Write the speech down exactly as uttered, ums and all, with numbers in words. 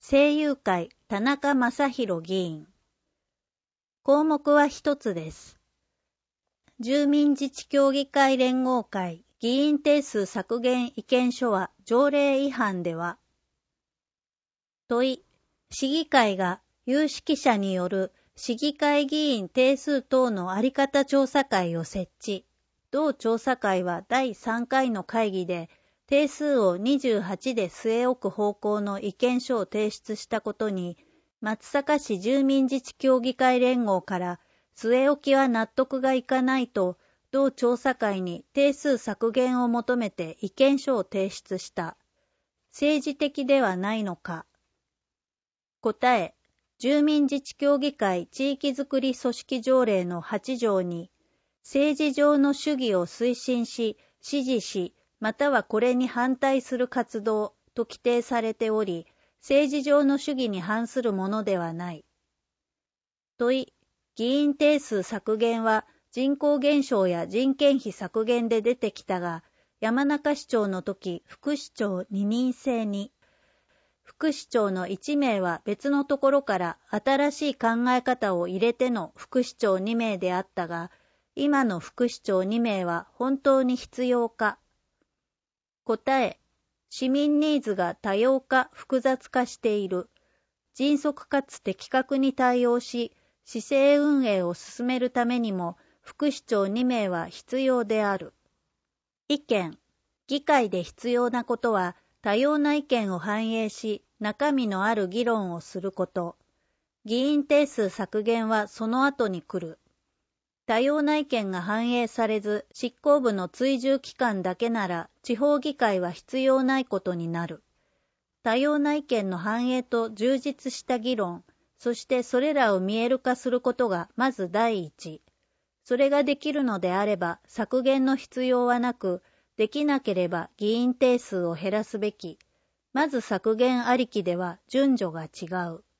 政友会田中正宏議員。項目は一つです。住民自治協議会連合会議員定数削減意見書は条例違反では。問い、市議会が有識者による市議会議員定数等のあり方調査会を設置。同調査会はだいさんかいの会議で定数をにじゅうはちで据え置く方向の意見書を提出したことに、松阪市住民自治協議会連合から据え置きは納得がいかないと、同調査会に定数削減を求めて意見書を提出した。政治的ではないのか。答え、住民自治協議会地域づくり組織条例のはち条に、政治上の主義を推進し、支持し、またはこれに反対する活動と規定されており、政治上の主義に反するものではない。問い、議員定数削減は人口減少や人件費削減で出てきたが、山中市長の時、副市長に任制に、副市長のいち名は別のところから新しい考え方を入れての副市長に名であったが、今の副市長に名は本当に必要か。答え、市民ニーズが多様化、複雑化している。迅速かつ的確に対応し、市政運営を進めるためにも、副市長に名は必要である。意見、議会で必要なことは、多様な意見を反映し、中身のある議論をすること。議員定数削減はその後に来る。多様な意見が反映されず、執行部の追従機関だけなら、地方議会は必要ないことになる。多様な意見の反映と充実した議論、そしてそれらを見える化することがまず第一。それができるのであれば、削減の必要はなく、できなければ議員定数を減らすべき。まず削減ありきでは順序が違う。